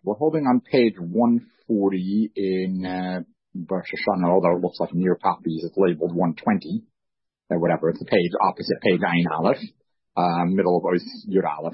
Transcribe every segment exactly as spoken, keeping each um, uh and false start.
We're holding on page one forty in uh, Rosh Hashanah, although it looks like in your copies it's labeled one twenty, or whatever. It's the page opposite page Ayin Aleph, uh, middle of Ois Yud Aleph.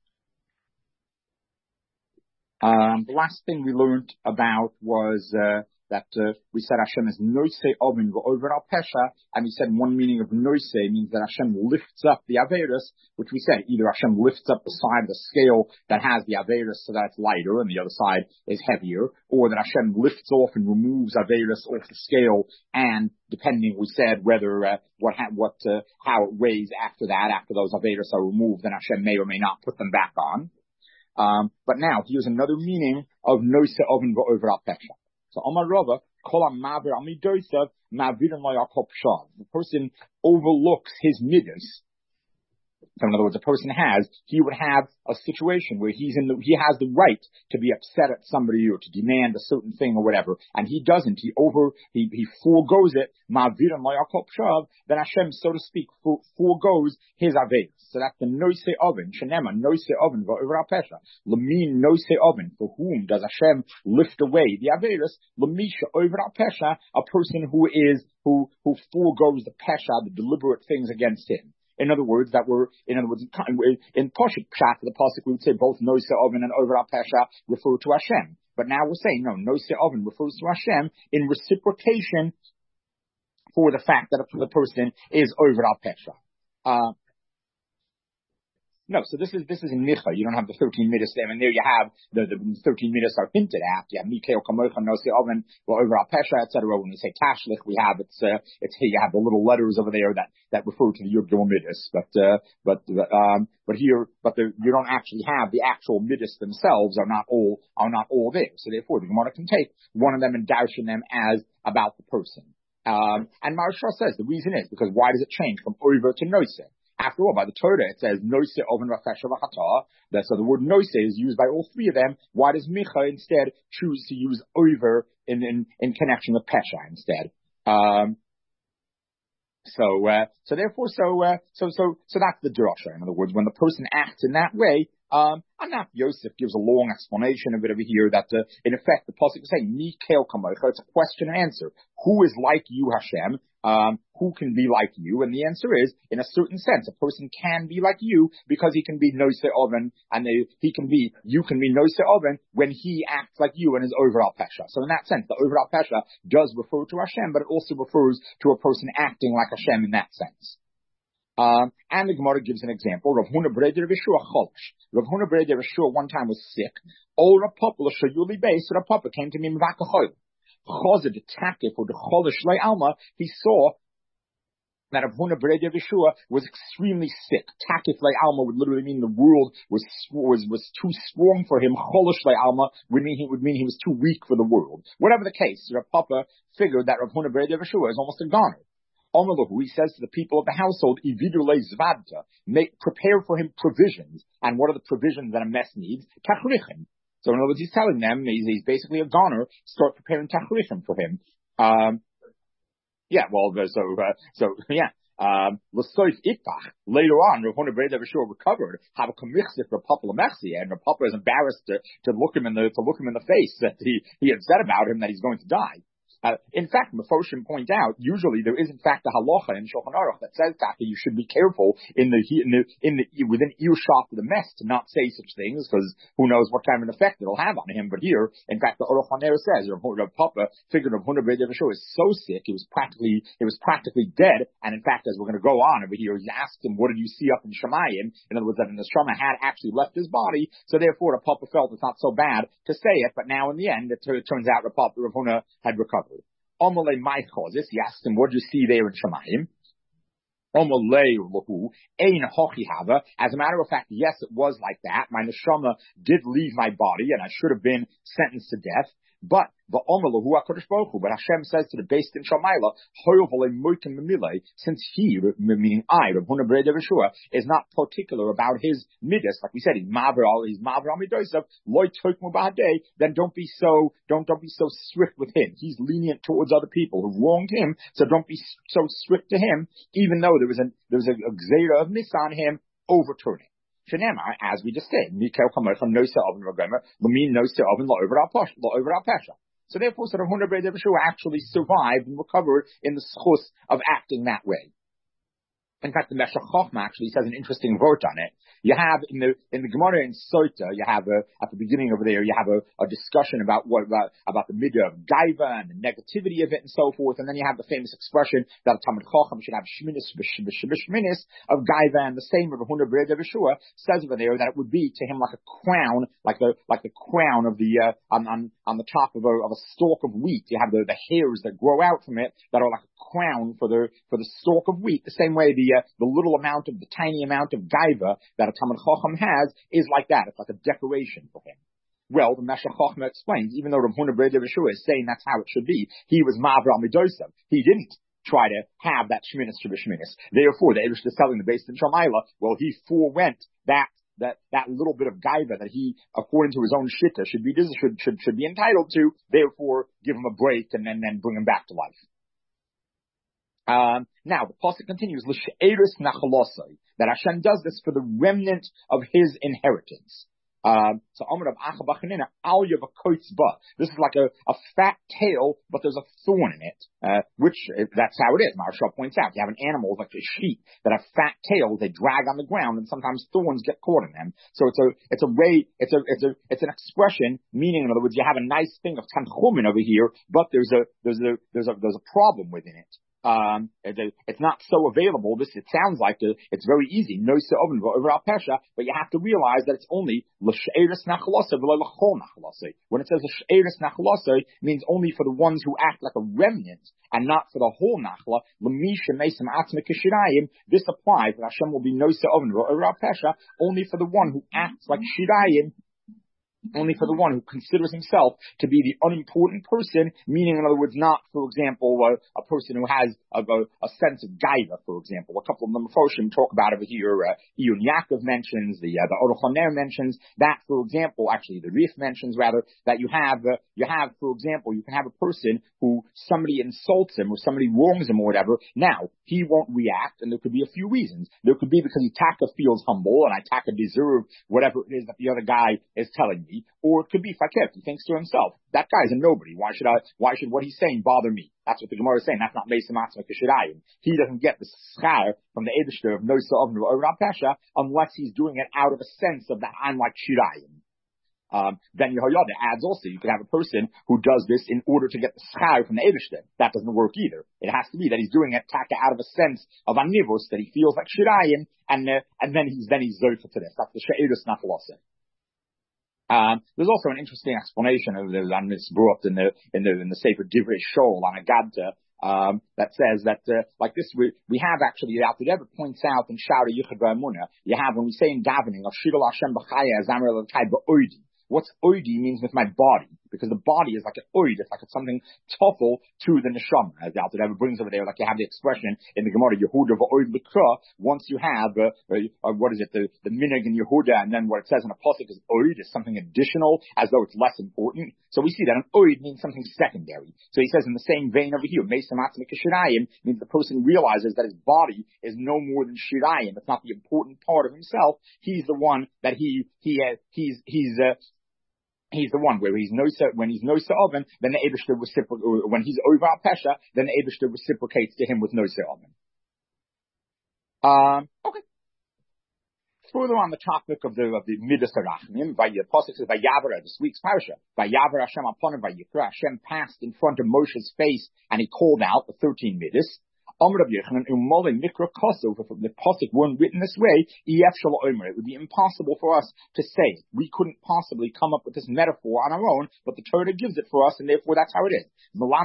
Um, the last thing we learned about was uh, that uh, we said Hashem is noisei ovin over al pesha, and we said one meaning of noisei means that Hashem lifts up the aveirus, which we said either Hashem lifts up the side of the scale that has the aveirus so that it's lighter and the other side is heavier, or that Hashem lifts off and removes aveirus off the scale, and depending, we said whether uh, what ha- what uh, how it weighs after that, after those aveirus are removed, then Hashem may or may not put them back on. Um, but now here's another meaning of noise oven over al pesha. So Amar Rava, kol ha'maver al midosav ma'avirim lo yakol pshav. The person overlooks his midas. So in other words, a person has, he would have a situation where he's in the, he has the right to be upset at somebody or to demand a certain thing or whatever, and he doesn't. He over, he, he foregoes it. Ma'avirim lo yakol pshav. Then Hashem, so to speak, for, foregoes his aveirus. So that's the noise oven. Shenema noise oven v'over al pesha. Lamin noise oven. For whom does Hashem lift away the aveirus? Lamisha over al pesha. A person who is who who foregoes the pesha, the deliberate things against him. In other words, that were, in other words, in Poshik Pshat, the Pasuk, we would say both Noise Oven and Over Al Pesha refer to Hashem. But now we're saying, no, Noise Oven refers to Hashem in reciprocation for the fact that the person is Over Al Pesha. Uh, No, so this is this is in Micha. You don't have the thirteen midas there, and there you have the, the thirteen midas are hinted at. You have Mikael Kamocha, Nosi Oven, over Al Pesha, et cetera. When we say Tashlich, we have it's uh, it's here. You have the little letters over there that, that refer to the Yud Gimel midas, but uh, but um but here but the, you don't actually have the actual midas themselves are not all are not all there. So therefore, the Gemara can take one of them and darshan them as about the person. Um, and Maharsha says the reason is because why does it change from over to Nosi? After all, by the Torah, it says, Noise oven rafesha v'chata. So the word noise is used by all three of them. Why does Micha instead choose to use over in, in, in connection with Pesha instead? Um, so, uh, so therefore, so, uh, so, so, so that's the drasha. In other words, when the person acts in that way, um, and now Yosef gives a long explanation of it over here that, uh, in effect, the pasuk is saying, Mi kel kamocha. It's a question and answer. Who is like you, Hashem? Um, who can be like you? And the answer is, in a certain sense, a person can be like you because he can be noise oven, and they, he can be, you can be noise oven when he acts like you and is over al pesha. So in that sense, the over al pesha does refer to Hashem, but it also refers to a person acting like Hashem in that sense. Um, and the Gemara gives an example. Rav Huna Breder Vishua Cholish. Rav Huna Breder Vishua one time was sick. Oh, Rav Papa L'Shayuli Beis. Rav Papa came to me Mivakachoy. Chazed the takif or the Cholish Lei Alma. He saw that Rav Huna Breder Vishua was extremely sick. Takif Lei Alma would literally mean the world was was was too strong for him. Cholish Lei Alma would mean he would mean he was too weak for the world. Whatever the case, Rav Papa figured that Rav Huna Breder Vishua is almost a goner. He says to the people of the household, make, prepare for him provisions. And what are the provisions that a mess needs? Tachrichin. So in other words, he's telling them, he's, he's basically a goner, start preparing tachrichin for him. Um, yeah, well, so, uh, so, yeah. Um, later on, Rav Huna Breder Vishua recovered, have a commichsif for Papa Lamechsi, and Rav Papa is embarrassed to, to look him in the, to look him in the face that he, he had said about him that he's going to die. Uh, in fact, Mefoshim point out, usually there is in fact a halacha in Shulchan Aruch that says that you should be careful in the, in the, in the, within earshot of the mess to not say such things, because who knows what kind of an effect it'll have on him. But here, in fact, the Aruch HaNer says, Rav Papa figured Rav Huna Breder Vishua is so sick, he was practically, he was practically dead, and in fact, as we're going to go on over here, he asked him, what did you see up in Shemayim? In other words, that the Neshama had actually left his body, so therefore Rav Papa felt it's not so bad to say it, but now in the end, it, t- it turns out Rav Papa, Rav Huna had recovered. Omole my causes. He asked him, what did you see there in Shemayim? Omole lahu ein hochi hava. As a matter of fact, yes, it was like that. My neshama did leave my body, and I should have been sentenced to death. But the Omelahu HaKadosh Baruch Hu, but Hashem says to the Beis Din Shamayla, Hoyovole Moikim Memile, since he, meaning I, Rav Huna Breder Vishua, is not particular about his midas, like we said, he's Maver, he's Maver Al Midosav, Loy Toikmu Bahadei, then don't be so, don't, don't be so strict with him. He's lenient towards other people who wronged him, so don't be so strict to him, even though there was a, there was a, a Gzeira of Nis on him, overturning. Shenemar, as we just said, Mikel Kamocha Nosa Oven Rogomer, Lamin Nosa Oven La over our Pesha. So therefore, sort of Huna B'Rei Yeshua actually survived and recovered in the schus of acting that way. In fact, the Meshech Chochma actually says an interesting word on it. You have in the in the Gemara in Sota, you have a, at the beginning over there, you have a, a discussion about what about about the midah of gaiva and the negativity of it and so forth, and then you have the famous expression that a Talmid Chacham should have shminis b'shminis of gaiva, and the same of Huna B'Rei Yeshua says over there that it would be to him like a crown, like the like the crown of the uh, on, on on the top of a of a stalk of wheat. You have the the hairs that grow out from it that are like a crown for the for the stalk of wheat. The same way the uh, the little amount of the tiny amount of gaiva that a Talmid Chacham has is like that. It's like a decoration for him. Well, the Meshech Chochma explains, even though Rav Huna B'Rei Yeshua is saying that's how it should be, he was Mavra Midosav. He didn't try to have that shminis shminis. Therefore, the Eibush is telling the base in Shamayla, well, he forewent that that that little bit of gaiva that he, according to his own shitta, should be should should should be entitled to. Therefore, give him a break and then then bring him back to life. Um, now, the pasuk continues, L'she'eris nachalosai, that Hashem does this for the remnant of his inheritance. Um, so, Amar of Acha B'chanina, Al Yavakoitz Ba. This is like a, a fat tail, but there's a thorn in it, uh, which, that's how it is. Maharsha points out, you have an animal like a sheep that have fat tails, they drag on the ground, and sometimes thorns get caught in them. So it's a, it's a way, it's a, it's a, it's an expression, meaning, in other words, you have a nice thing of tanchumin over here, but there's a, there's a, there's a, there's a problem within it. Um, it's not so available. This, it sounds like the, it's very easy. No se oven over al pesha, but you have to realize that it's only l'she'eris nachalosei v'lo l'chol nachalosei. When it says l'she'eris nachalosei, it means only for the ones who act like a remnant and not for the whole nachla. L'misha meisem atzme k'shirayim. This applies that Hashem will be no se oven over al pesha only for the one who acts like shirayim. Only for the one who considers himself to be the unimportant person, meaning, in other words, not, for example, a, a person who has a, a, a sense of gaiva, for example. A couple of the Mefoshim talk about over here. Uh, Iyun Yaakov mentions, the uh, the Oruch HaNer mentions that, for example, actually the Rif mentions rather that you have uh, you have, for example, you can have a person who somebody insults him or somebody wrongs him or whatever. Now he won't react, and there could be a few reasons. There could be because Itaka feels humble and Itaka deserve whatever it is that the other guy is telling me. Or it could be fakir. He thinks to himself, that guy's a nobody. Why should I, why should what he's saying bother me? That's what the Gemara is saying. That's not Meisem Atzma K'shirayim. He doesn't get the schar from the Eibishter of Nosa Oven or Rav Pesha unless he's doing it out of a sense of that I'm like Shirayim. Um, then Yehoyada adds also, you could have a person who does this in order to get the schar from the Eibishter. That doesn't work either. It has to be that he's doing it taka out of a sense of anivus, that he feels like Shirayim, and, uh, and then he's, then he's zofa to this. That's the She'erus Nachaloseh. Um, there's also an interesting explanation of this, and it's brought in the in the in the Sefer Divrei Shol on Agadta, um, that says that uh, like this we we have actually out there ever points out in Shara Yichud V'Emunah, you have when we say in davening of Shidol Hashem B'Chaya Zamar Elokai B'Oidi. What's oidi means with my body, because the body is like an oid, it's like it's something toffel to the neshama, as the Alter Rebbe brings over there, like you have the expression in the Gemara, Yehuda v'oid l'kra, once you have, uh, uh, what is it, the, the minig in Yehuda, and then what it says in a pasuk is oid, is something additional, as though it's less important. So we see that an oid means something secondary. So he says in the same vein over here, Meisem Atzmik Shirayim, means the person realizes that his body is no more than Shirayim, it's not the important part of himself, he's the one that he, he, uh, he's, he's, uh, He's the one where he's no when he's no oven, then the Eibishter reciprocates. When he's over al pesha, then the Eibishter reciprocates to him with no oven. Um, okay. Further on the topic of the of the midas harachmim, by the pasuk says by Yavra, this week's parasha, by Yavra Hashem upon him by Yikra, Hashem passed in front of Moshe's face and he called out the thirteen midas. Amr Rabbi Yochanan Umolin Mikra Kosov, if the pasuk weren't written this way, E F Shal Omer, it would be impossible for us to say it. We couldn't possibly come up with this metaphor on our own, but the Torah gives it for us, and therefore that's how it is.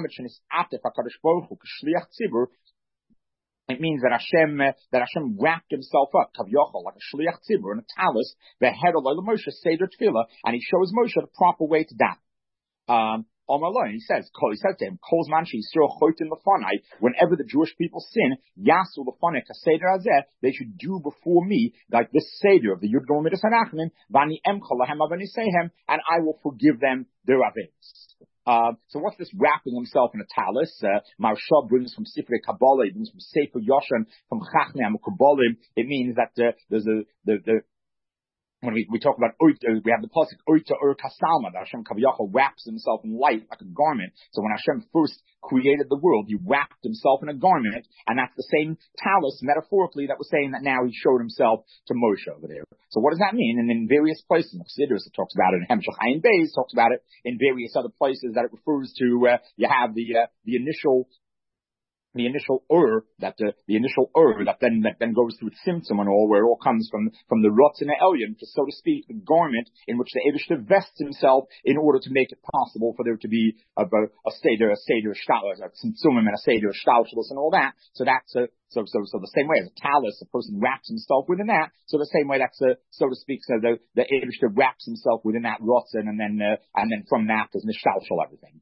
It means that Hashem uh, that Hashem wrapped himself up, Kavyochel, like a shliach tzibur in a talus, the head of Moshe Seder Tefillah, and he shows Moshe the proper way to daven. Um, He says, he says to him, whenever the Jewish people sin, Yasu Lefanei Kaseder Hazeh, they should do before me like this Seder of the Yud Gimel Midas Harachmim, Vani Emcha Lahem Avanisehem, and I will forgive them their avos. Uh, so what's this wrapping himself in a talus? Uh, Maharsha brings from Sifrei Kabbalah, he brings from Sefer Yoshan, from Chachmei HaMukabalim. It means that uh, there's a the the when we, we talk about oit, uh, we have the pasuk oita ur kasalma, that Hashem Kaviyachal wraps himself in light like a garment. So when Hashem first created the world, he wrapped himself in a garment, and that's the same talus metaphorically that was saying that now he showed himself to Moshe over there. So what does that mean? And in various places, in Chassidus it talks about it, in Hemshech Ayin Beis talks about it, in various other places that it refers to. Uh, you have the uh, the initial. The initial ur, that the, the initial ur that then that then goes through symptom and all, where it all comes from from the rotz and the elyon, to so to speak, the garment in which the Eibishter vests himself in order to make it possible for there to be a a seder, a seder shtal, a symptomim and a seder shtalshalos and all that. So that's a so so so the same way as a talus, a person wraps himself within that. So the same way that's a so to speak, so the the Eibishter wraps himself within that rotz and then uh, and then from that is nishtalshal everything.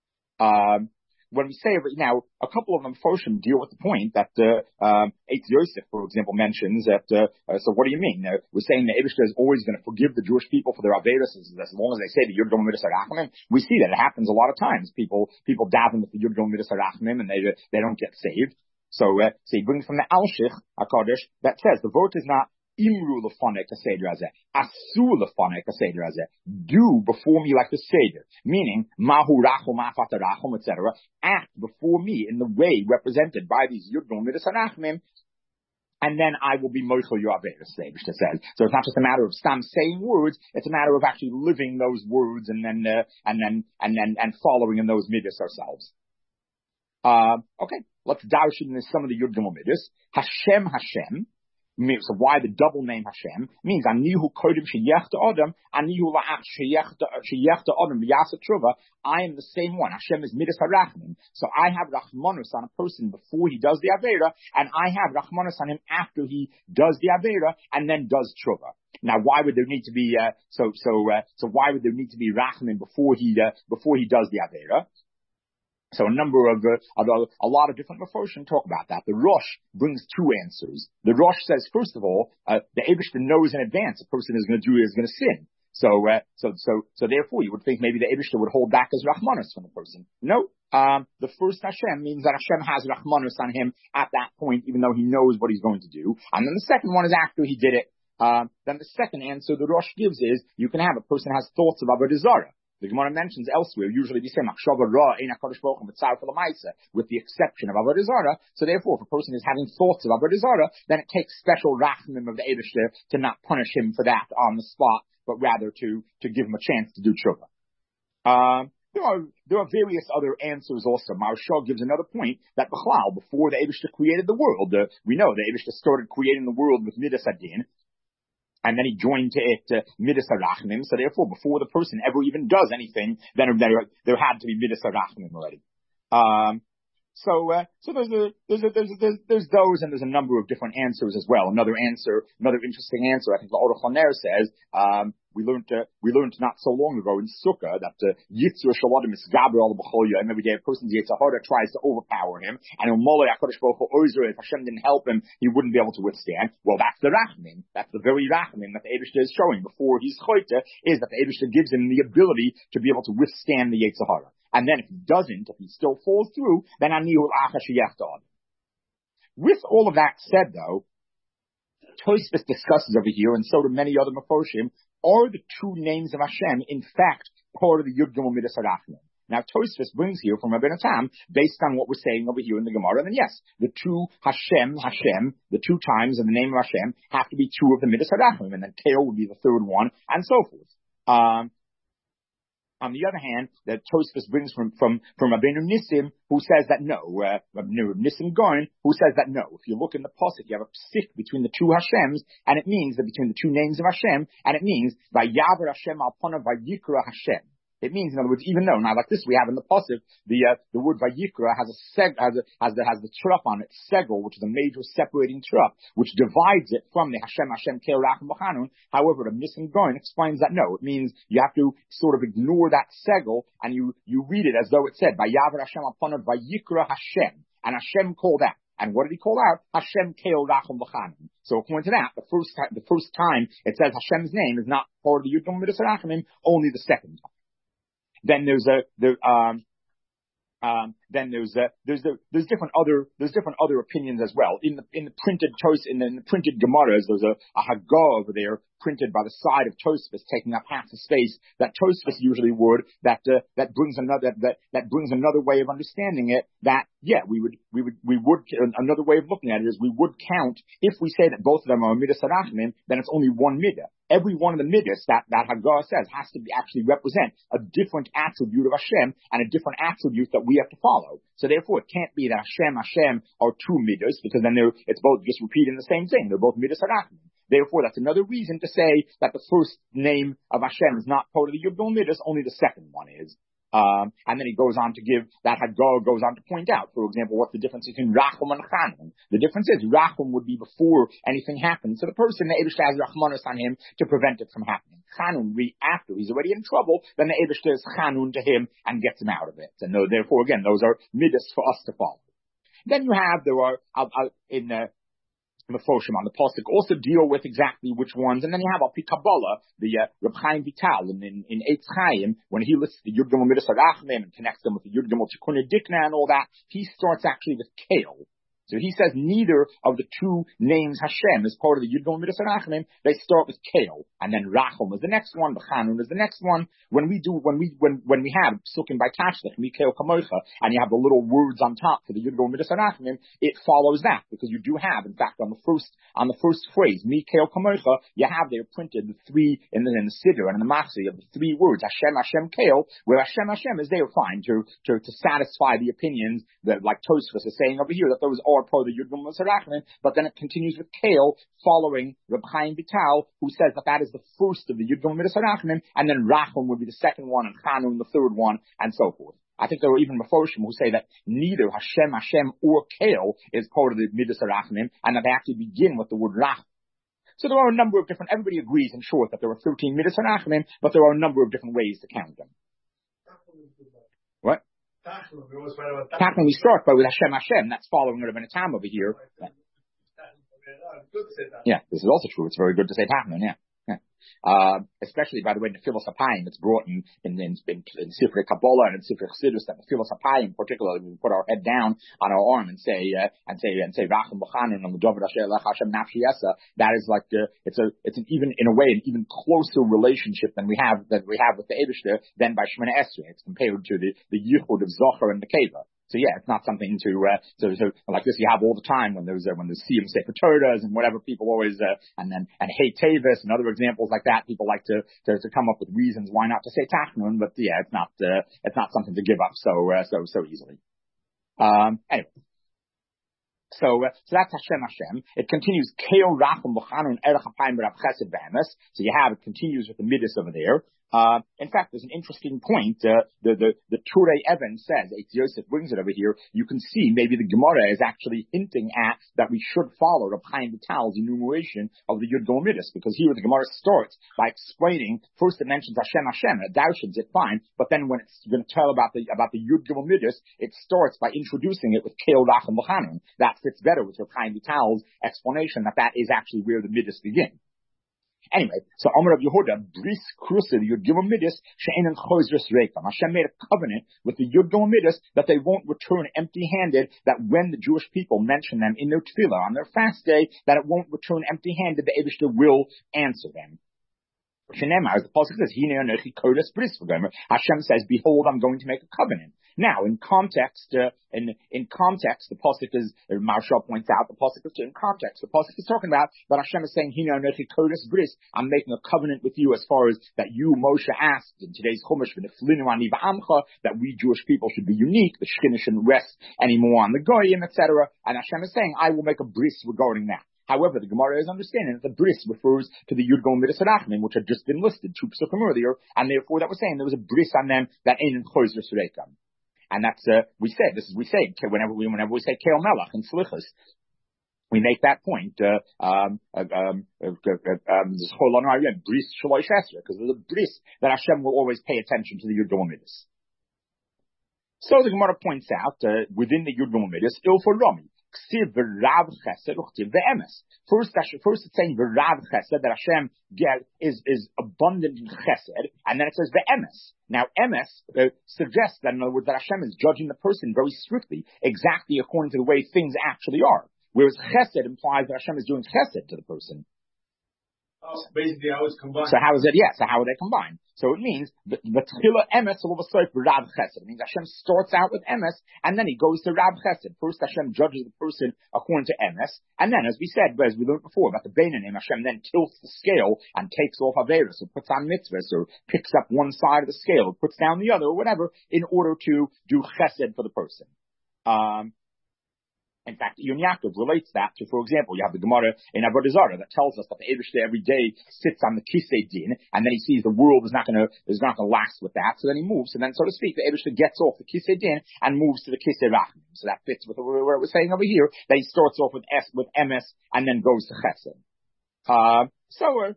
Um. When we say now, a couple of them Foshim deal with the point that uh, um, Eitz Yosef, for example, mentions that. Uh, uh, so, what do you mean? Uh, we're saying the Eibishter is always going to forgive the Jewish people for their averos as, as long as they say the Yud Gimel Midas Harachmim. We see that it happens a lot of times. People people daven with the Yud Gimel Midas Harachmim and they they don't get saved. So, uh, so he brings from the Alshich HaKadosh that says the vote is not Imru lefanek haseder hazeh, asu lefanek haseder hazeh. Do before me like the seder, meaning mahu rachum, afat rachum, et cetera. Act before me in the way represented by these Yud Gimel Midas Harachmim, and then I will be mochel your averos, the Eibishter says. So it's not just a matter of stam saying words; it's a matter of actually living those words and then uh, and then and then and following in those midas ourselves. Uh, okay, let's dash in some of the Yud Gimel Midas. Hashem, Hashem. So why the double name Hashem means Anihu Kodim Sheyechta Adam, Anihu La'ach Sheyechta Adam V'Yasa Tshuva. I am the same one. Hashem is Midas Harachmim. So I have Rachmanus on a person before he does the Avera, and I have Rachmanus on him after he does the Avera and then does Tshuva. Now, why would there need to be uh, so so uh, so why would there need to be Rachmim before he uh, before he does the Avera? So a number of, uh, of a lot of different Mefoshim talk about that. The Rosh brings two answers. The Rosh says, first of all, uh, the Eibishter knows in advance a person is going to do is going to sin. So, uh, so, so, so therefore, you would think maybe the Eibishter would hold back his Rachmanus from the person. No, um, the first Hashem means that Hashem has Rachmanus on him at that point, even though he knows what he's going to do. And then the second one is after he did it. Uh, then the second answer the Rosh gives is you can have a person has thoughts of Avodah Zarah. The Gemara mentions elsewhere, usually we say, with the exception of Avodah Zarah. So therefore, if a person is having thoughts of Avodah Zarah, then it takes special rachmim of the Eibishter to not punish him for that on the spot, but rather to, to give him a chance to do tshuva. Um, there are, there are various other answers also. Maharshal gives another point that Bechlal, before the Eibishter created the world, uh, we know the Eibishter started creating the world with Midas Adin, and then he joined to it uh, Midas Harachmim. So therefore, before the person ever even does anything, then there, there had to be Midas Harachmim already. Um, so, uh, so there's a, there's a, there's a, there's, there's those, and there's a number of different answers as well. Another answer, another interesting answer, I think the Aruch LaNer says, um, we learned, uh, we learned not so long ago in Sukkah that, uh, Yitzur Shaladim is Gabriel B'cholya, and every day a person's Yitzhahara tries to overpower him, and Umalei HaKadosh Baruch Hu Ozer, if Hashem didn't help him, he wouldn't be able to withstand. Well, that's the Rachmim. That's the very Rachmim that the Eibishter is showing before he's Choyte, is that the Eibishter gives him the ability to be able to withstand the Yitzhahara. And then if he doesn't, if he still falls through, then Anihu L'Acha Sheyechta Adam. With all of that said, though, Tosfos discusses over here, and so do many other Mefoshim, are the two names of Hashem, in fact, part of the Yud Gimel Midas Harachmim? Now, Tosfos brings here from Rabbeinu Tam, based on what we're saying over here in the Gemara, then yes, the two Hashem, Hashem, the two times in the name of Hashem, have to be two of the Midas Harachmim, and then Keo would be the third one, and so forth. Um, On the other hand, that Tosfos brings from, from, from Rabbeinu Nissim, who says that no, uh, Rabbeinu Nissim Goin, who says that no. If you look in the Pasuk, you have a stick between the two Hashems, and it means that between the two names of Hashem, and it means, Vayavar Hashem al panav vayikra Hashem. It means, in other words, even though, now like this we have in the Pasuk, the, uh, the word Vayikra has a seg, has a, has the, has the trup on it, segel, which is a major separating trup, which divides it from the Hashem, Hashem, Kel, Rachim, B'chanun. However, the Nissim Goin explains that no, it means you have to sort of ignore that segel, and you, you read it as though it said, Vayavar Hashem al panav Vayikra Hashem. And Hashem called out. And what did he call out? Hashem Keo Rachum V'Chanim. So according to that, the first time, the first time it says Hashem's name is not part of the Yud Gimel Midas Harachmim, only the second time. Then there's a there um um then there's a, there's the there's different other there's different other opinions as well in the in the printed tos in the, in the printed Gemaras. There's a, a Haggah over there printed by the side of Tosfos, taking up half the space that Tosfos usually would. That uh, that brings another that that brings another way of understanding it. That yeah, we would we would we would another way of looking at it is we would count if we say that both of them are midas harachmim, then it's only one midah. Every one of the midas that that Haggah says has to be actually represent a different attribute of Hashem and a different attribute that we have to follow. So therefore, it can't be that Hashem Hashem are two midas, because then they're it's both just repeating the same thing. They're both midas harachmim. Therefore, that's another reason to say that the first name of Hashem is not part of the Yud Gimel Midas, only the second one is. Um, and then he goes on to give, that Haggah goes on to point out, for example, what's the difference between Rachum and Chanun. The difference is, Rachum would be before anything happens. So the person, the Eibishter has Rachmanus on him to prevent it from happening. Chanun, re, after he's already in trouble, then the Eibishter is Chanun to him and gets him out of it. And therefore, again, those are midas for us to follow. Then you have, there are, uh, uh, in, uh, Mefoshim on the pasuk also deal with exactly which ones, and then you have Al Pi Kabbalah, the uh, Reb Chaim Vital in in, in Eitz Chaim, when he lists the Yud Gimel Midas Harachmim and connects them with the Yud Gimel Tikkun Dikna and all that, he starts actually with Kale. So he says neither of the two names Hashem is part of the Yud Gimel Midas Harachmim. They start with Kale, and then Rachum is the next one, B'Chanun is the next one. When we do, when we when when we have Psukim by Tashlich, Mikhail Kamocha, and you have the little words on top for the Yud Gimel Midas Harachmim, it follows that, because you do have, in fact, on the first on the first phrase, Mikhail Kamocha, you have there printed the three in the in the Siddur and in the Machzi of the three words Hashem Hashem Kale, where Hashem Hashem is there fine to to to satisfy the opinions that, like Tosfos is saying over here, that those are part of the Yud Gimel Midas Harachmim, but then it continues with Kale, following Reb Chaim Vital, who says that that is the first of the Yud Gimel Midas Harachmim, and then Rachum would be the second one, and Chanun the third one, and so forth. I think there are even Mefoshim who say that neither Hashem Hashem or Kale is part of the Midas Harachmim, and that they actually begin with the word Rachum. So there are a number of different, everybody agrees in short that there are thirteen Midas Harachmim, but there are a number of different ways to count them. What? Tachon, we start by with Hashem Hashem. That's following Rabbeinu Tam over here. Yeah, this is also true. It's very good to say Tachon, yeah. yeah. Uh, especially, by the way, in the Filos HaPayim, it's brought in, in, in, in, in Sifrei Kabbalah and in Sifrei Chassidus, that the Filos HaPayim, particularly, we put our head down on our arm and say, uh, and say, and say, Rachum B'Chanun, and L'Dovid Asher Lech Hashem Nafshi Yesa. That is like, uh, it's a, it's an even, in a way, an even closer relationship than we have, that we have with the Eibishter than by Shemona Esrei. It's compared to the, the Yichud of Zohar and the Keva. So yeah, it's not something to, uh, so, so, like this you have all the time when there's, uh, when there's Siyam Sefer Torahs and whatever, people always, uh, and then, and Hey Tavis and other examples like that, people like to, to, to come up with reasons why not to say Tachnun, but yeah, it's not, uh, it's not something to give up so, uh, so, so easily. Um, anyway. So, uh, so that's Hashem Hashem. It continues, Keo Rachum B'Chanun Erech HaPayim B'Rav Chesed B'Emes. So you have, it continues with the midas over there. Uh, in fact, there's an interesting point. Uh, the the the Turei Even says, Eitz Yosef brings it over here. You can see maybe the Gemara is actually hinting at that we should follow Reb Chaim Vital's enumeration of the Yud Gimel Midas, because here the Gemara starts by explaining. First, it mentions Hashem Hashem, and it doushens it fine, but then when it's going to tell about the about the Yud Gimel Midas, it starts by introducing it with Keo Rachum B'Chanun. That fits better with Reb Chaim Vital's explanation that that is actually where the Midas begin. Anyway, so Omer of Yehuda, Bris Krusa, the Yud Gimel Midas, She'enin Chozres Reikam. Hashem made a covenant with the Yud Gimel Midas that they won't return empty-handed, that when the Jewish people mention them in their tefillah on their fast day, that it won't return empty-handed, the Eibishter will answer them. As the pasuk says, Hashem says, "Behold, I'm going to make a covenant." Now, in context, uh, in in context, the pasuk is, uh, Marshall points out, the pasuk is in context. The pasuk is talking about that Hashem is saying, "Hine anochi kodesh bris." I'm making a covenant with you as far as that you, Moshe, asked in today's Chumash, that we Jewish people should be unique. The Shekhinah shouldn't rest anymore on the Goyim, et cetera. And Hashem is saying, "I will make a bris regarding that." However, the Gemara is understanding that the bris refers to the Yud Gimel Midas Harachmim, which had just been listed two psukim earlier, and therefore that was saying there was a bris on them that ain't in Chozres Reikam. And that's, uh, we said, this is, we say, whenever we, whenever we say Keil Melach and Slichus, we make that point, uh, um, um, this whole on our bris Shalosh Esra, because there's a bris that Hashem will always pay attention to the Yud Gimel Midas. So the Gemara points out, uh, within the Yud Gimel Midas, Il for Rami. First, first it's saying v'rav chesed, that Hashem is is abundant in chesed, and then it says ve'emes. Now, emes uh, suggests that, in other words, that Hashem is judging the person very strictly, exactly according to the way things actually are. Whereas chesed implies that Hashem is doing chesed to the person. Oh, basically, how it's combined. So how is it? Yeah. So how are they combined? So it means the tchila emes all of a sudden Rav Chesed. It means Hashem starts out with emes and then he goes to Rav Chesed. First Hashem judges the person according to emes, and then as we said, as we learned before about the Beinanim, Hashem then tilts the scale and takes off Averis, or puts on mitzvahs, or picks up one side of the scale, or puts down the other, or whatever, in order to do Chesed for the person. Um, In fact, Yom Yaakov relates that to, for example, you have the Gemara in Avodah Zarah that tells us that the Eibishter every day sits on the Kisei Din, and then he sees the world is not going to is not going to last with that, so then he moves, and then, so to speak, the Eibishter gets off the Kisei Din and moves to the Kisei Rachmim. So that fits with what it was saying over here, that he starts off with S, with M S, and then goes to Chesed. Uh, so, uh,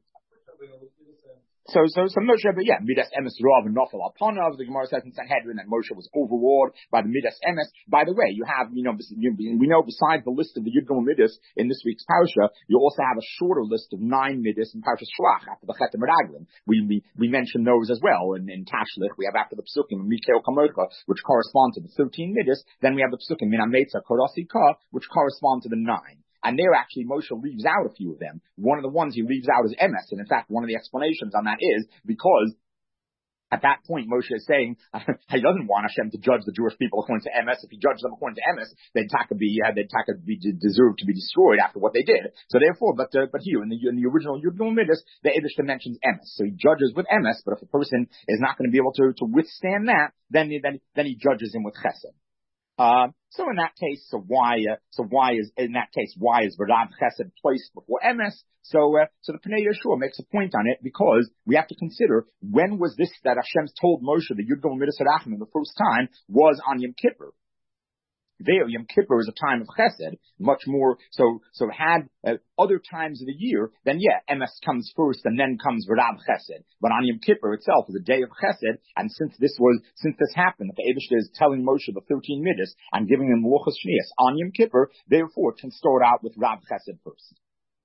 So, so, so Moshe, but yeah, Midas Emes Rav and Nofel Alpanav, the Gemara says in Sanhedrin that Moshe was overawed by the Midas Emes. By the way, you have, you know, we know besides the list of the Yudgam Midas in this week's Parsha, you also have a shorter list of nine Midas in Parsha Shlach after the Chet Meraglim. We, we, we mentioned those as well in, in Tashlich. We have after the Psukim, Mikael Kamocha, which correspond to the thirteen Midas. Then we have the Psukim, Min HaMetzah, Korasi Ka, which correspond to the nine. And there actually Moshe leaves out a few of them. One of the ones he leaves out is Emes. And in fact, one of the explanations on that is because at that point Moshe is saying he doesn't want Hashem to judge the Jewish people according to Emes. If he judged them according to Emes, they'd taka be, uh, they'd taka be deserve to be destroyed after what they did. So therefore, but, uh, but here in the, in the original Yudgam Midas, the Eibishter mentions Emes. So he judges with Emes, but if a person is not going to be able to, to withstand that, then, then, then he judges him with Chesed. Uh, so in that case, so why, uh, so why is, in that case, why is Rav Chesed placed before Emes? So, uh, so the Pnei Yeshua makes a point on it because we have to consider when was this that Hashem told Moshe the Yudgam Midas Harachim the first time was on Yom Kippur. There, Yom Kippur is a time of Chesed, much more, so, so had uh, other times of the year, then yeah, Emes comes first and then comes Rav Chesed. But on Yom Kippur itself is a day of Chesed, and since this was, since this happened, that the Eibishter is telling Moshe the thirteen Midas and giving him Luchos Shnias on Yom Kippur, therefore it can start out with Rav Chesed first.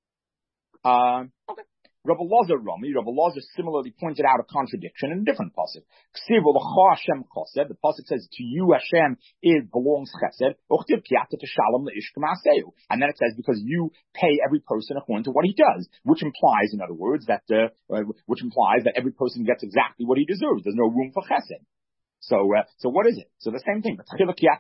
Um, okay. Rabbi Lazar Rami, Rabbi Lazar similarly pointed out a contradiction in a different pasuk. The pasuk says, "To you Hashem it belongs chesed." And then it says, "Because you pay every person according to what he does," which implies, in other words, that uh, which implies that every person gets exactly what he deserves. There's no room for chesed. So, uh, so what is it? So the same thing.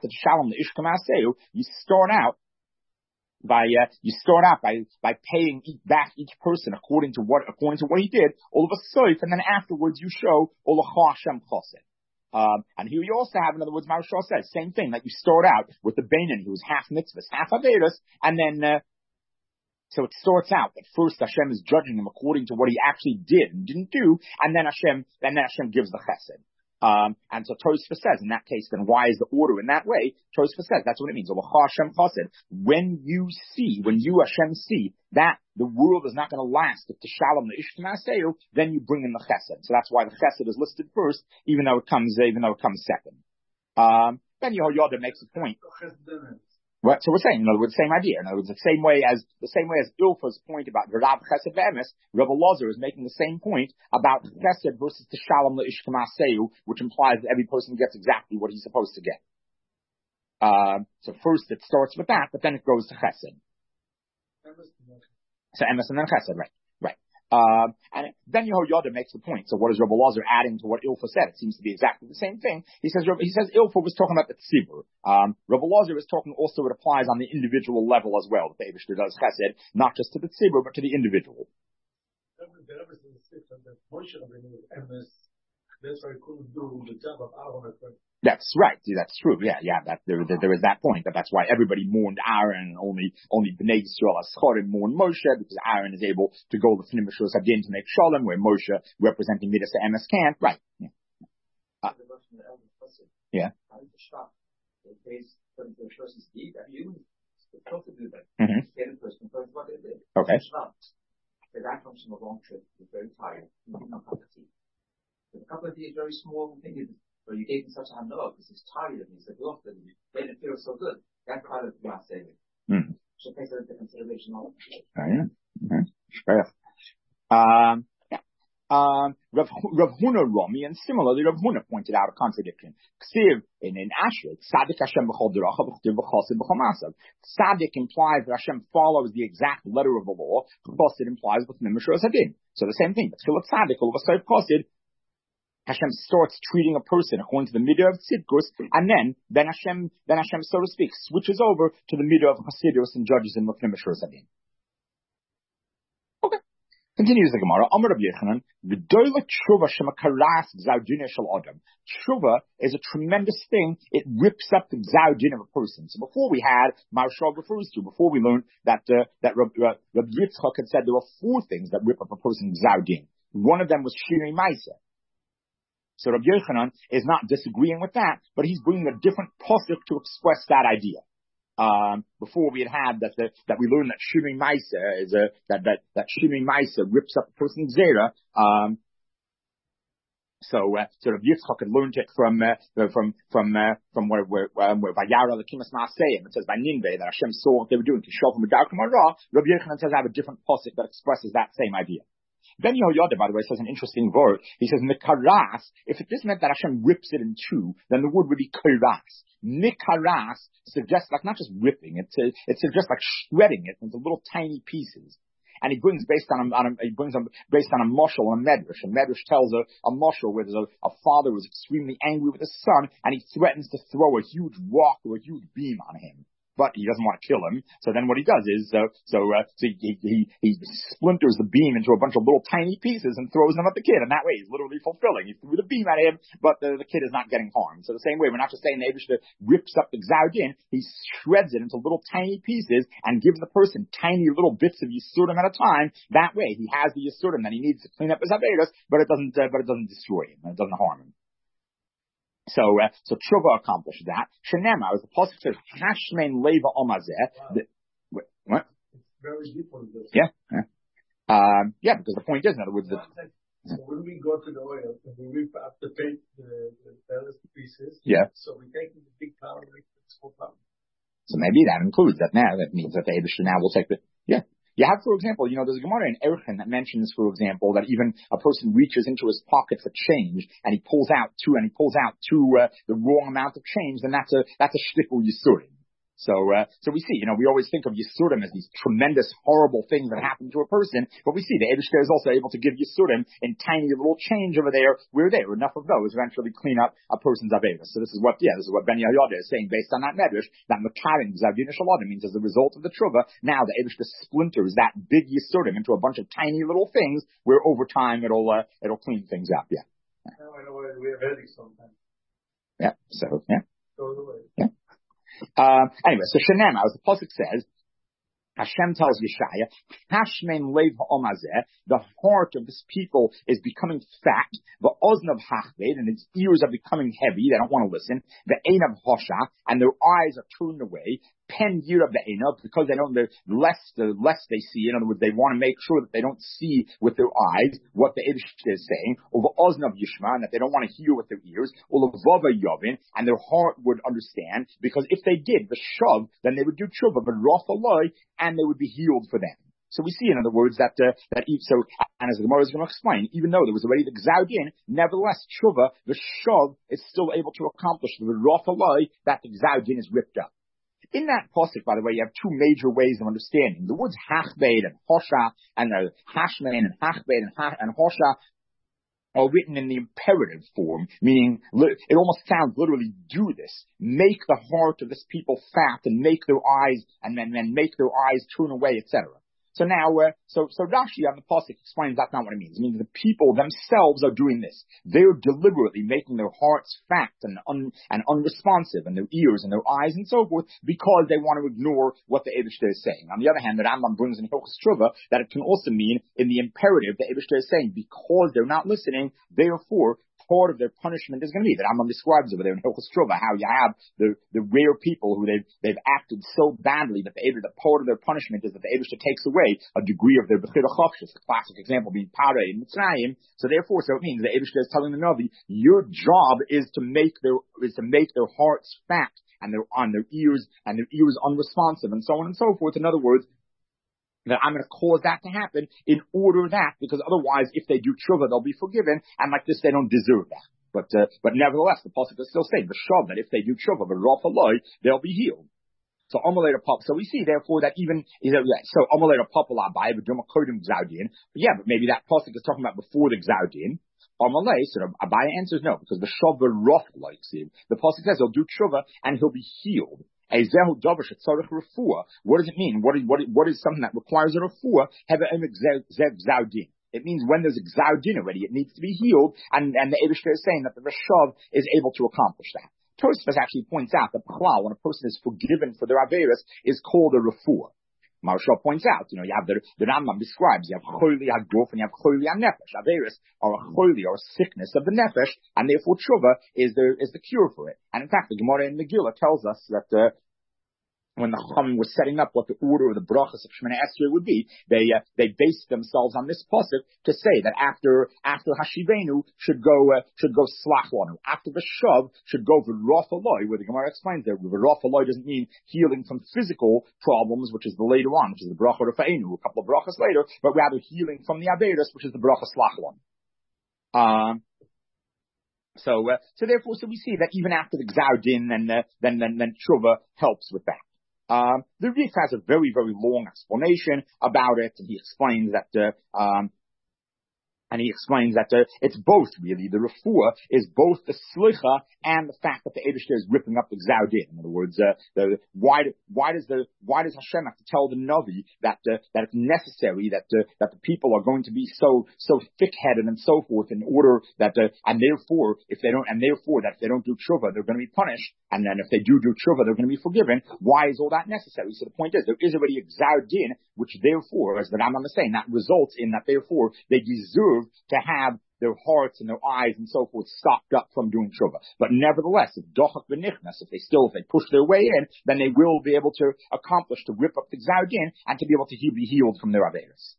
You start out. By uh, you start out by by paying each, back each person according to what according to what he did, all of a sudden, and then afterwards you show Olacha Hashem Chesed. Um, and here you also have, in other words, Maharshal says same thing, that you start out with the Beinin who was half mitzvahs, half averos, and then uh, so it starts out that first Hashem is judging him according to what he actually did and didn't do, and then Hashem and then Hashem gives the Chesed. Um, and so Tosfos says, in that case, then why is the order in that way? Tosfos says, that's what it means. When you see, when you Hashem see that the world is not going to last, if the Shalom the Ishtamaseu, then you bring in the Chesed. So that's why the Chesed is listed first, even though it comes, even though it comes second. Um, then Yehoyada makes a point. What? So we're saying, in other words, same idea. In other words, the same way as the same way as Ilfa's point about Rav Chesed ve'emes, Rabbi Lazar is making the same point about Chesed versus the Shalom le'ishkamaseu, which implies that every person gets exactly what he's supposed to get. Uh, so first it starts with that, but then it goes to Chesed. So emes and then Chesed, right? Right. Uh, and then Yehoyada makes the point. So what is Rabbi Lazar adding to what Ilfa said? It seems to be exactly the same thing. He says, he says Ilfa was talking about the tzibur. Um, Rabbi Lazar is talking also, it applies on the individual level as well. The Eibishter does chesed, not just to the tzibur, but to the individual. That's right. That's true. Yeah, yeah. That there, there, there is that point. That that's why everybody mourned Aaron, and only only Bnei Yisrael Aschorim mourned Moshe, because Aaron is able to go with Nimishos Hadin to make Shalom, where Moshe, representing Midas Emes, can't. Right. Yeah. Uh, yeah. Mm-hmm. Okay. The guy comes from a long trip. He's very tired. He's not happy. A couple of these very small things, but you gave him such a handoff because he's tired and he's exhausted and he didn't feel so good. That part of the last saving. Mm. So take that into consideration. Oh, yeah. Mm-hmm. Fair. Um, yeah. Um, Rav, Rav Huna Rami, and similarly, Rav Huna pointed out a contradiction. Ksiv in in Ashrit, Sadik Hashem b'chol derachav v'chtiv v'chosid b'chol masav. Sadik implies that Hashem follows the exact letter of the law. Chosid implies with mimishur sadin. So the same thing. But Chilat Sadik, all of a sudden, chosid, Hashem starts treating a person according to the midah of tzidkus, and then then Hashem then Hashem, so to speak, switches over to the midah of chasidus and judges in with mimishur sadin. Continues the Gemara, Amar Rabbi Yechanan, V'doila tshuva shemakaras gzaudin shel adam. Tshuva is a tremendous thing. It rips up the gzaudin of a person. So before we had, Maharshal refers to, before we learned that uh, that Rabbi uh, Yitzchak had said there were four things that rip up a person's gzaudin. One of them was shirei maisa. So Rabbi Yechanan is not disagreeing with that, but he's bringing a different pasuk to express that idea. Um, before we had had that the, that we learned that Shirei Maisa is a that that that Shirei Maisa rips up a person's zera. Um, so uh, sort of Yitzchak had learned it from uh, from from uh, from where where um, where Vayara the Kimas Maaseyim. It says by Ninveh that Hashem saw what they were doing. Kishof from Medarkim Ra. Rabbi Yechanan says I have a different pasuk that expresses that same idea. Ben Yehoyada, by the way, says an interesting word. He says, Mikaras, if it just meant that Hashem rips it in two, then the word would be Kiras. Mikaras suggests like not just ripping, it, it suggests like shredding it into little tiny pieces. And he brings based on a, on a he brings them based on a mashal and a medrash. A medrash tells a, a mashal where there's a, a father who is extremely angry with his son, and he threatens to throw a huge rock or a huge beam on him. But he doesn't want to kill him. So then what he does is, uh, so, uh, so he, he, he splinters the beam into a bunch of little tiny pieces and throws them at the kid. And that way he's literally fulfilling. He threw the beam at him, but the, the kid is not getting harmed. So the same way, we're not just saying the Eibishter rips up the Gzaudin, he shreds it into little tiny pieces and gives the person tiny little bits of Yisurim at a time. That way he has the Yisurim that he needs to clean up his Avedas, but it doesn't, uh, but it doesn't destroy him. It doesn't harm him. So, uh, so Tshuva accomplished that. Shenema, as the pasuk says, Hashmein leva omazeh. What? It's very deep on this. Yeah, yeah. Um, yeah, because the point is, in other words, the, so when we go to the oil and we rip up the paint, the, the various pieces. Yeah. So we take the big power and make the small power. So maybe that includes that now. That means that the Eibishter now will take the, yeah. You have, for example, you know, there's a Gemara in Erchin that mentions, for example, that even a person reaches into his pocket for change and he pulls out two, and he pulls out two, uh, the wrong amount of change, then that's a, that's a shtickle yisurim. So, uh, so we see, you know, we always think of Yisurim as these tremendous, horrible things that happen to a person, but we see the Eibishter is also able to give Yisurim in tiny little change over there, where there, enough of those eventually clean up a person's Avedas. So this is what, yeah, this is what Ben Yehoyada is saying based on that medrash, that Mekarim, Zavdin Shaladim means as a result of the Truvah, now the Eibishter splinters that big Yisurim into a bunch of tiny little things, where over time it'll, uh, it'll clean things up, yeah. Now I know why we have headaches sometimes. Yeah, so, yeah. Goes away. Yeah. Uh, anyway, so Shenema, as the pasuk says, Hashem tells Yeshaya, Hashmein lev ha'omazeh, the heart of this people is becoming fat, the oznav hachved, and its ears are becoming heavy, they don't want to listen, the einav hosha, and their eyes are turned away, pen year of the einav, because they don't, the less, the less they see, in other words, they want to make sure that they don't see with their eyes what the Eibishter is saying, or the oznav yishma, and that they don't want to hear with their ears, or the vava yavin, and their heart would understand, because if they did the shav, then they would do tshuva, but rafaloi, and they would be healed for them. So we see, in other words, that uh, that so, and as the Gemara is going to explain, even though there was already the Gzaudin, nevertheless, tshuva, the shav, is still able to accomplish the rafaloi that the Gzaudin is ripped up. In that pasuk, by the way, you have two major ways of understanding. The words hachbed and hosha, and uh, hashmein and hachbed and, ha- and hosha, are written in the imperative form, meaning it almost sounds literally, do this, make the heart of this people fat, and make their eyes, and then, then make their eyes turn away, et cetera. So now, uh, so, so Rashi on the pasuk explains that's not what it means. It means the people themselves are doing this. They're deliberately making their hearts fat and un, and unresponsive, and their ears and their eyes and so forth, because they want to ignore what the Eibishter is saying. On the other hand, the Rambam brings in Hilchos Truvah that it can also mean in the imperative the Eibishter is saying, because they're not listening, therefore, part of their punishment is going to be, that Rambam describes over there in Hilchos Truvah, how you have the, the rare people who they've, they've acted so badly that the Eibishter, the part of their punishment is that the Eibishter takes away a degree of their Bechira Chokshus, the classic example being Parah in Mitzrayim. So therefore, so it means the Eibishter is telling the Navi, your job is to make their, is to make their hearts fat, and their, on their ears, and their ears unresponsive, and so on and so forth. In other words, that I'm going to cause that to happen in order that, because otherwise, if they do tshuva, they'll be forgiven, and like this, they don't deserve that. But uh, but nevertheless, the pasuk is still saying the shav that if they do tshuva, the rafaloi, they'll be healed. So amalei pop. So we see therefore that even is that so amalei pop labai v'duma kodim gzaudin. But yeah, but maybe that pasuk is talking about before the gzaudin. Amalei, so Abaya answers no, because the shav the rafaloi. The pasuk says he'll do tshuva and he'll be healed. What does it mean? What is, what is, what is something that requires a refuah? It means when there's a gzaudin already, it needs to be healed, and, and the Eibishter is saying that the Rashav is able to accomplish that. Tosfos actually points out that when a person is forgiven for their Averis, is called a refuah. Maharshal points out, you know, you have the, the Rambam describes, you have choili haguf and you have choili hanefesh. Averis are a choili or a sickness of the nefesh, and therefore tshuva is the, is the cure for it. And in fact, the Gemara in Megillah tells us that, uh, when the Chachamim was setting up what the order of the brachas of Shemini Esrei would be, they uh, they based themselves on this pasuk to say that after after Hashivenu should go uh, should go Slach Lanu. After the Shav should go V'Rafaloi, where the Gemara explains there V'Rafaloi doesn't mean healing from physical problems, which is the later on, which is the bracha Rafa'enu, a couple of brachas later, but rather healing from the Averis, which is the bracha Slach Lanu. Um. So uh, so therefore, so we see that even after the Gzaudin, then uh, then then then Tshuva helps with that. Um, the Rif has a very, very long explanation about it, and he explains that, uh, um, and he explains that uh, it's both really. The refuah is both the slicha and the fact that the Eibishter is ripping up the gzaudin. In other words, uh, the, why why does the why does Hashem have to tell the Navi that uh, that it's necessary that uh, that the people are going to be so so thick-headed and so forth in order that uh, and therefore if they don't and therefore that if they don't do tshuva they're going to be punished, and then if they do do tshuva they're going to be forgiven. Why is all that necessary? So the point is there is already a gzaudin, which therefore, as the Rambam is saying, that results in that therefore they deserve to have their hearts and their eyes and so forth stopped up from doing tshuva. But nevertheless, if dochak v'nichnas, if they still, if they push their way in, then they will be able to accomplish, to rip up the gzaudin and to be able to he- be healed from their averis.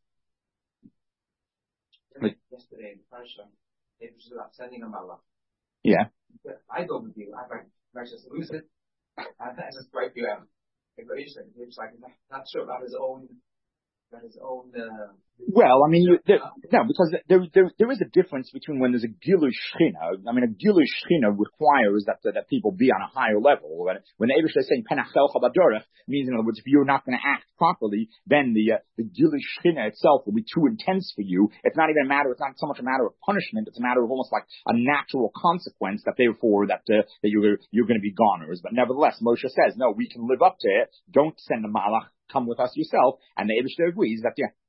Yesterday in Parsha, it was about sending a malach. Yeah. I go with you. I might just lose it. And I just break you out. It's very interesting. It was like, not sure about his own, about his own, uh, Well, I mean, you, there, no, because there, there, there is a difference between when there's a Gilui Shechina. I mean, a Gilui Shechina requires that, that people be on a higher level. When, when the Eibishter is saying Penachel Chabadorach, means, in other words, if you're not going to act properly, then the, uh, the Gilui Shechina itself will be too intense for you. It's not even a matter, it's not so much a matter of punishment, it's a matter of almost like a natural consequence that therefore that, uh, that you're, you're going to be goners. But nevertheless, Moshe says, no, we can live up to it. Don't send a malach, come with us yourself. And the Eibishter agrees that, yeah.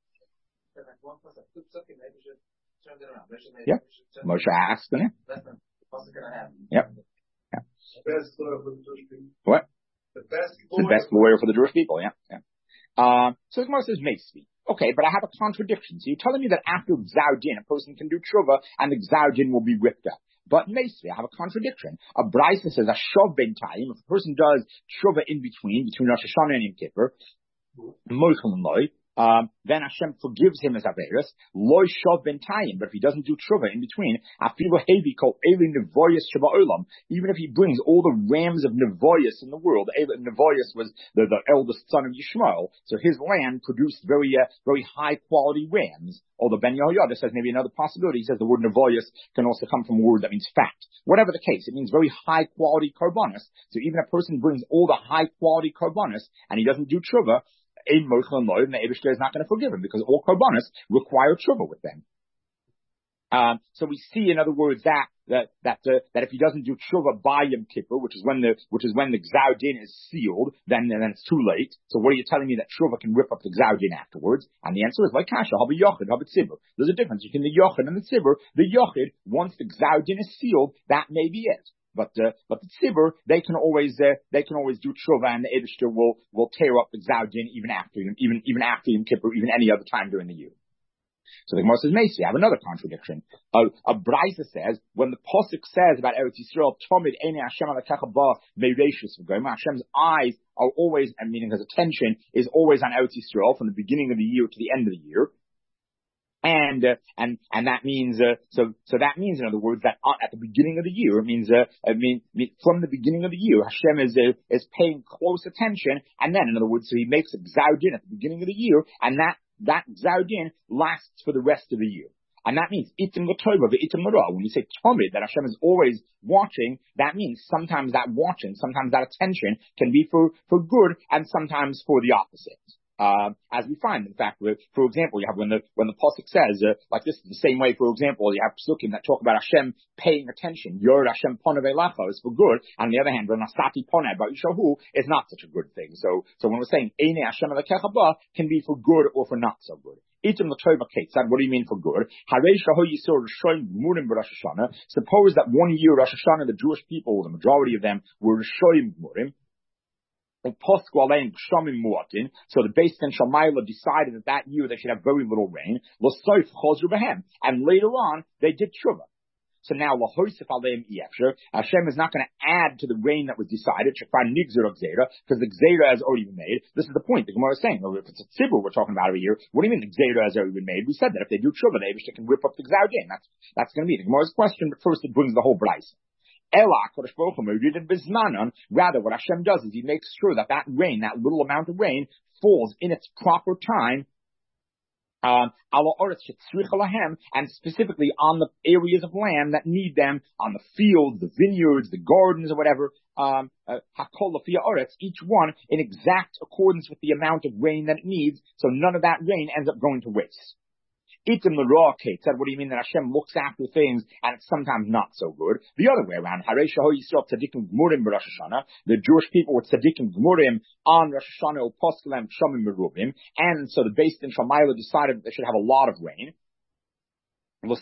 Yeah, Moshe asked him. Yep. Yeah. What? The best, the best lawyer for the Jewish people. Yeah. Yeah. Um, so the Gemara says Meisvi. Okay, but I have a contradiction. So you're telling me that after Gzaudin, a person can do tshuva and the Gzaudin will be ripped up. But Meisvi, I have a contradiction. A Braisa says a Shov ben Taim. If a person does tshuva in between, between Rosh Hashanah and Yom Kippur, Mochel and Loi, Um, then Hashem forgives him his averis, loy shov ben tayim. But if he doesn't do tshuva in between, afilu hevi kol eli nevoyas sheba olam. Even if he brings all the rams of nevoyas in the world, nevoyas was the, the eldest son of Yishmael, so his land produced very uh, very high quality rams. Although Ben Yehoyada says maybe another possibility. He says the word nevoyas can also come from a word that means fat. Whatever the case, it means very high quality korbanos. So even if a person brings all the high quality korbanos and he doesn't do tshuva, a Mochel and Loy, and the Eibishter is not going to forgive him because all korbanos require tshuva with them. Um, so we see, in other words, that that that uh, that if he doesn't do tshuva by Yom Kippur, which is when the which is when the Gzaudin is sealed, then then it's too late. So what are you telling me that tshuva can rip up the Gzaudin afterwards? And the answer is like kasha, habi yochid, habi tzibur. There's a difference between the yochid and the tzibur. The yochid, once the Gzaudin is sealed, that may be it. But uh, but the tzibur, they can always uh, they can always do tshuva, and the Eibishter will will tear up the Gzaudin even after even even after Yom Kippur, even any other time during the year. So the Gemara says, Meisi, I have another contradiction. A, a Braisa says, when the Pasuk says about Eretz Yisrael, Tomid Einei Hashem Alakacha Ba Meireshus V'Goyim, Hashem's eyes are always, and meaning his attention is always on Eretz Yisrael from the beginning of the year to the end of the year. And, uh, and, and that means, uh, so, so that means, in other words, that at the beginning of the year, it means, uh, I mean, from the beginning of the year, Hashem is, uh, is paying close attention. And then, in other words, so he makes a Gzaudin at the beginning of the year, and that, that Gzaudin lasts for the rest of the year. And that means itim l'tova v'itim l'ra. When we say tomid, that Hashem is always watching, that means sometimes that watching, sometimes that attention can be for, for good, and sometimes for the opposite. Uh, as we find, in fact, for example, you have when the, when the Pasuk says, uh, like this, the same way, for example, you have Psukim that talk about Hashem paying attention. Yor Hashem ponev elecha is for good. On the other hand, Renasati ponev ba'ishahu is not such a good thing. So, so when we're saying, Eine Hashem elekecha ba can be for good or for not so good. Itim l'tova ketzad, what do you mean for good? Harei shahu yisur Rishoyim gmurim b'Rosh Hashanah. Suppose that one year Rosh Hashanah, the Jewish people, the majority of them, were Rishoyim gmurim. So the Beis Din Shamayla decided that that year they should have very little rain. And later on, they did tshuva. So now, Hashem is not going to add to the rain that was decided, because the Gzeira has already been made. This is the point. The Gemara is saying, if it's a tzibur we're talking about over here, what do you mean the Gzeira has already been made? We said that if they do tshuva, they can rip up the Gzaudin. That's, that's going to be the Gemara's question, but first it brings the whole Bryce. Rather, what Hashem does is he makes sure that that rain, that little amount of rain, falls in its proper time, um, and specifically on the areas of land that need them, on the fields, the vineyards, the gardens, or whatever, um, uh, each one in exact accordance with the amount of rain that it needs, so none of that rain ends up going to waste. Itim l'ra ketzad, what do you mean that Hashem looks after things and it's sometimes not so good? The other way around, Harei shahu yisrael tzadikim gmurim b'Rosh Hashanah, the Jewish people with tzadikim gmurim on Rosh Hashanah uposkelem shomim merubim, and so the Beis Din Shamayla decided that they should have a lot of rain. And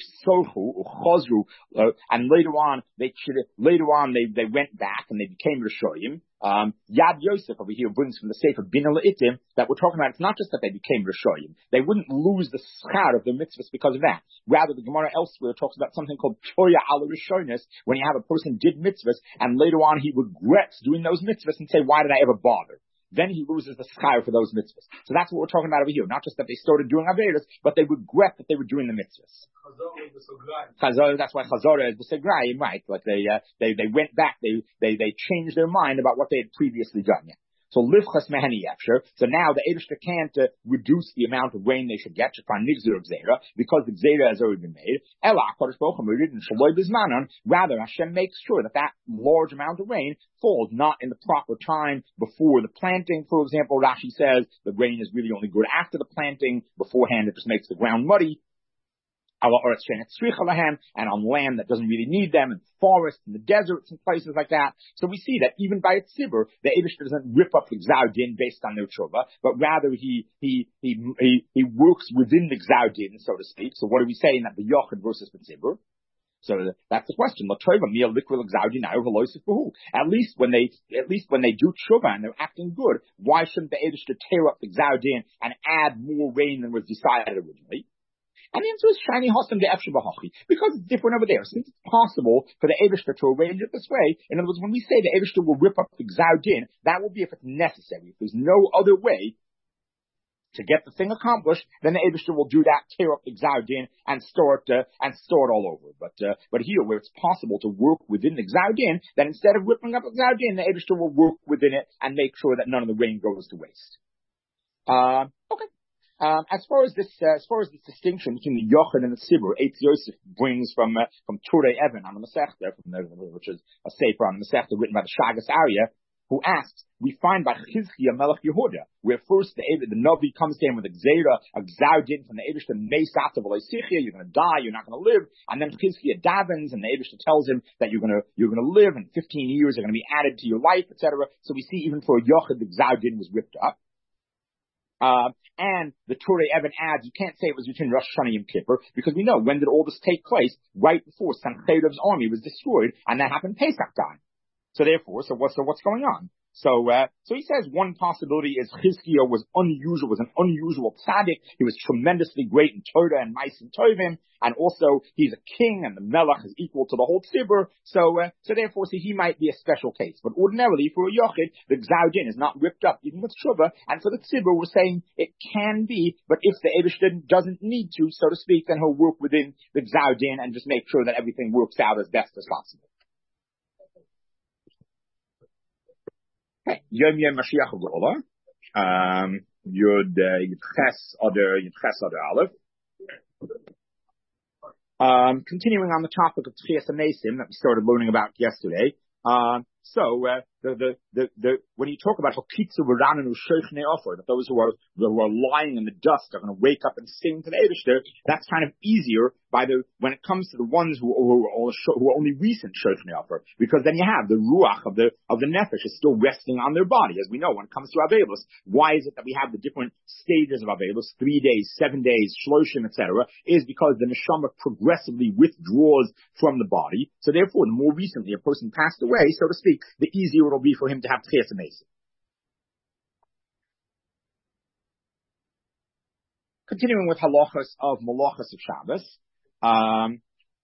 later on, they should, later on they, they went back and they became Rishoyim. Um, Yad Yosef over here brings from the Sefer Bina L'Itim that we're talking about. It's not just that they became Rishoyim. They wouldn't lose the schar of their mitzvahs because of that. Rather, the Gemara elsewhere talks about something called Toya ala Rishoynes, when you have a person did mitzvahs and later on he regrets doing those mitzvahs and say, why did I ever bother? Then he loses the schar for those mitzvahs. So that's what we're talking about over here. Not just that they started doing Avedas, but they regret that they were doing the mitzvahs. Chazor, that's why Chazor is the Segrayim, right? Like they, uh, they, they went back, they, they, they changed their mind about what they had previously done. Yeah. So livchas mehani yafsher. So now the Eibishter can't uh, reduce the amount of rain they should get because the Gzeira has already been made. Rather, Hashem makes sure that that large amount of rain falls not in the proper time before the planting. For example, Rashi says the rain is really only good after the planting. Beforehand, it just makes the ground muddy. And on land that doesn't really need them, in forests, in the deserts, and places like that. So we see that even by its tzibur, the Eibishter doesn't rip up the Gzaudin based on their tshuva, but rather he he he he he works within the Gzaudin, so to speak. So what are we saying that the Yochid versus the tzibur? So that's the question. At least when they at least when they do tshuva and they're acting good, why shouldn't the Eibishter tear up the Gzaudin and add more rain than was decided originally? And the answer is shiny hostam de efshe b'hachi, because it's different over there. Since it's possible for the Eibishter to arrange it this way, in other words, when we say the Eibishter will rip up the Gzaudin, that will be if it's necessary. If there's no other way to get the thing accomplished, then the Eibishter will do that, tear up the Gzaudin and store it, uh, and store it all over. But, uh, but here, where it's possible to work within the Gzaudin, then instead of ripping up the Gzaudin, the Eibishter will work within it and make sure that none of the rain goes to waste. Uh, okay. Um, as far as this, uh, as far as this distinction between the Yochid and the Tzibur, Eitz Yosef brings from uh, from Turei Even on the Masechta, from the, which is a sefer on the Masechta written by the Shagas Arya, who asks, we find by Chizkiah Melech Yehuda, where first the the Navi comes to him with a Gzeira, a Gzaudin from the Eibishter, Meis Atav L'Eisichia, you're going to die, you're not going to live, and then Chizkiah davens, and the Eibishter tells him that you're going to you're going to live, and fifteen years are going to be added to your life, et cetera. So we see even for a Yochid, the Gzaudin was ripped up. Uh, and the Turei Even adds, you can't say it was between Rosh Hashanah and Yom Kippur, because we know when did all this take place? Right before Sancheriav's army was destroyed, and that happened Pesach time. So therefore, so what's, so what's going on? So, uh, so he says one possibility is Chizkiah was unusual, was an unusual tzaddik. He was tremendously great in Torah and Ma'asim Tovim, and also he's a king, and the Melech is equal to the whole tzibur. So, uh, so therefore, see, he might be a special case. But ordinarily, for a yochid, the Gzar Din is not ripped up, even with Shuvah, and for the tzibur, we're saying it can be, but if the Eibishter doesn't need to, so to speak, then he'll work within the Gzar Din and just make sure that everything works out as best as possible. Okay, Yom Yom Mashiach Geula, um, Yud Yitches Oder Yitches Oder Aleph. Um, continuing on the topic of Tchias HaMesim that we started learning about yesterday. Um, so uh, the, the the the when you talk about Hokitzu V'Rananu Sheichne Offer, that those who are who are lying in the dust are going to wake up and sing to the Eibishter, that's kind of easier by the when it comes to the ones who, who, are, who are only recent Sheichne Offer, because then you have the ruach of the of the nefesh is still resting on their body, as we know when it comes to Avelos. Why is it that we have the different stages of Avelos, three days, seven days, Shloshim, et cetera? Is because the neshama progressively withdraws from the body. So therefore, the more recently a person passed away, so to speak, the easier it'll be for him to have Tchias HaMesim. Continuing with halachas of malachas of Shabbos, um,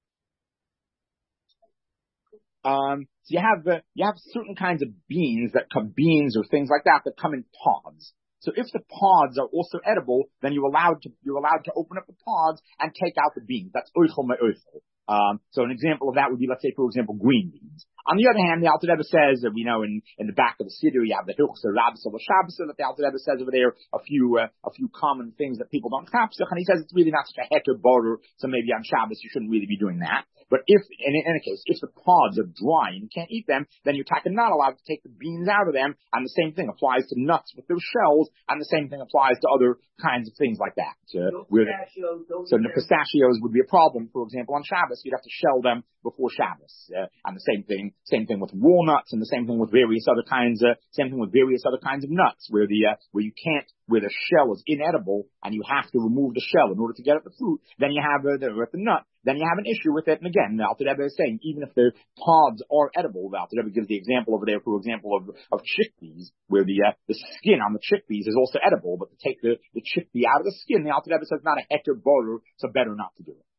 um, so you have uh, you have certain kinds of beans that come beans or things like that that come in pods. So if the pods are also edible, then you're allowed to you're allowed to open up the pods and take out the beans. That's oichel me'oichel. Um, so an example of that would be, let's say, for example, green beans. On the other hand, the Alter Rebbe says that we know in, in the back of the Siddur you have the Hilchos Rabbis of Shabbos, that the Alter Rebbe says over there a few uh, a few common things that people don't chapsach, and he says it's really not such a heter border, so maybe on Shabbos you shouldn't really be doing that. But if, in, in any case, if the pods are dry and you can't eat them, then you're not allowed to take the beans out of them, and the same thing applies to nuts with their shells, and the same thing applies to other kinds of things like that. Uh, so the pistachios would be a problem, for example, on Shabbos. You'd have to shell them before Shabbos. Uh, and the same thing, same thing with walnuts, and the same thing with various other kinds of, same thing with various other kinds of nuts, where the, uh, where you can't, where the shell is inedible, and you have to remove the shell in order to get at the fruit, then you have, uh, the, with the nut, then you have an issue with it. And again, the Alter Rebbe is saying, even if the pods are edible, the Alter Rebbe gives the example over there, for example, of, of chickpeas, where the, uh, the skin on the chickpeas is also edible, but to take the, the chickpea out of the skin, the Alter Rebbe says not a heter borer, so better not to do it.